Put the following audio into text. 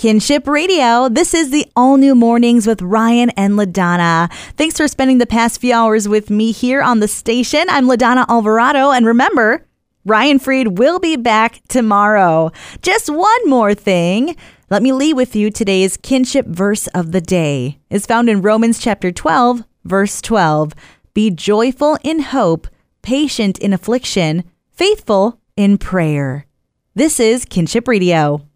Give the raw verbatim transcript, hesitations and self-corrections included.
Kinship Radio. This is the All New Mornings with Ryan and LaDonna. Thanks for spending the past few hours with me here on the station. I'm LaDonna Alvarado, and remember, Ryan Freed will be back tomorrow. Just one more thing. Let me leave with you today's kinship verse of the day. It's found in Romans chapter twelve, verse twelve. Be joyful in hope, patient in affliction, faithful in prayer. This is Kinship Radio.